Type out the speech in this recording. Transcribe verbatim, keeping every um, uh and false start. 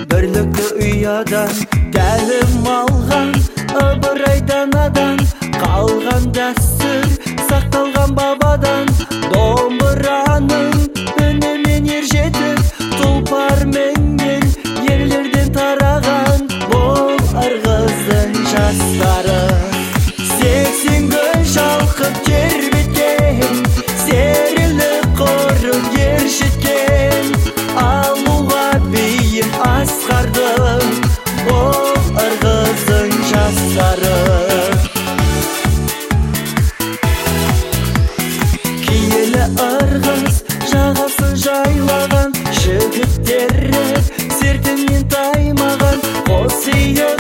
Бірлікті ұядан тәлім алған, ыбырайдан адан қалған дәстүр, сақталған бабадан. Домбыраның үнімен ержетіп, тұлпарменен ерлерден тараған бұл ырғыздың жастары. Сексен гүл шалқып тербеткен, серілік құрып ержеткен, алуға бейім асқардың бұл ырғыздың жастары. Киелі ырғыз жағасын жайлаған, жігіттері сертінен таймаған, қос иық